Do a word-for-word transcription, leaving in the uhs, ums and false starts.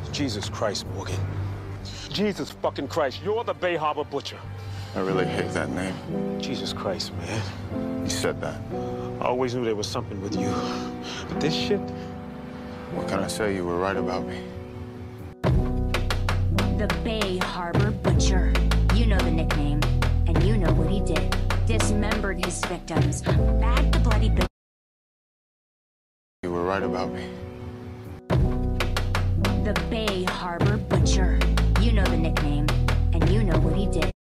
Jesus Christ, Morgan. Jesus fucking Christ, you're the Bay Harbor Butcher. I really hate that name. Jesus Christ, man. You said that. I always knew there was something with you. But this shit... What can I say? You were right about me. The Bay Harbor Butcher. You know the nickname, and you know what he did. Dismembered his victims, bagged the bloody... You were right about me. The Bay Harbor Butcher. You know the nickname, and you know what he did.